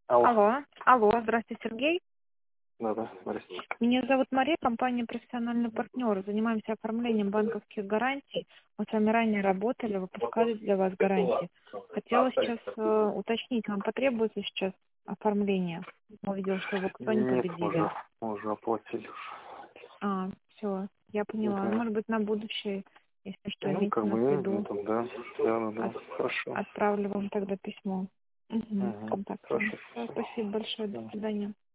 Алло. Алло, здравствуйте, Сергей. Да, здравствуйте. Меня зовут Мария, компания «Профессиональный партнер». Занимаемся оформлением банковских гарантий. Мы с вами ранее работали, выпускали для вас гарантии. Хотела сейчас уточнить, вам потребуется сейчас оформление? Увидела, что вы кто не Нет, победили. мы уже оплатили уже. Все, я поняла. Да. Может быть, на будущее, если что, Ну, имейте как в бы, виду. да. Да. Хорошо. Отправлю вам тогда письмо. Угу. Контакты. Хорошо. Спасибо большое. До Да. свидания.